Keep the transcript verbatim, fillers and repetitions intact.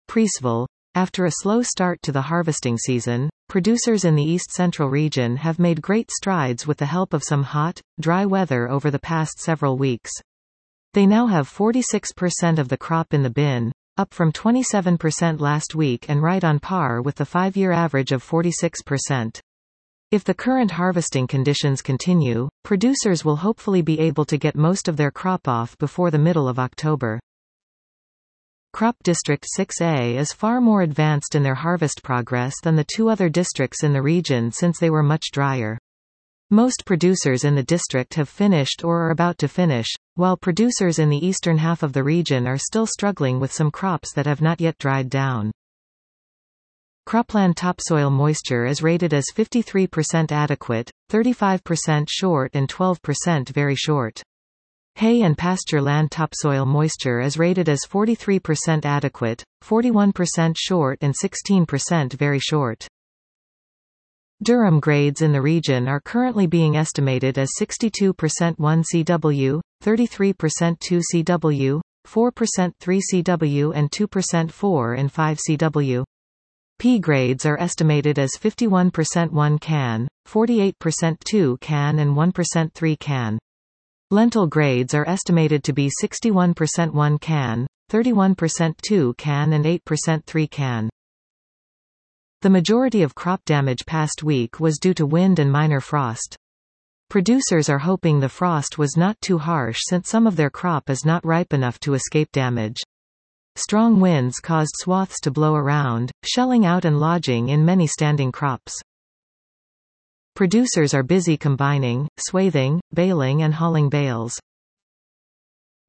Preeceville. After a slow start to the harvesting season, producers in the east-central region have made great strides with the help of some hot, dry weather over the past several weeks. They now have forty-six percent of the crop in the bin, up from twenty-seven percent last week and right on par with the five-year average of forty-six percent. If the current harvesting conditions continue, producers will hopefully be able to get most of their crop off before the middle of October. Crop District six A is far more advanced in their harvest progress than the two other districts in the region since they were much drier. Most producers in the district have finished or are about to finish, while producers in the eastern half of the region are still struggling with some crops that have not yet dried down. Cropland topsoil moisture is rated as fifty-three percent adequate, thirty-five percent short and twelve percent very short. Hay and pasture land topsoil moisture is rated as forty-three percent adequate, forty-one percent short and sixteen percent very short. Durum grades in the region are currently being estimated as sixty-two percent one C W, thirty-three percent two C W, four percent three C W and two percent four and five C W. P grades are estimated as fifty-one percent one can, forty-eight percent two can and one percent three can. Lentil grades are estimated to be sixty-one percent one can, thirty-one percent two can and eight percent three can. The majority of crop damage past week was due to wind and minor frost. Producers are hoping the frost was not too harsh since some of their crop is not ripe enough to escape damage. Strong winds caused swaths to blow around, shelling out and lodging in many standing crops. Producers are busy combining, swathing, baling and hauling bales.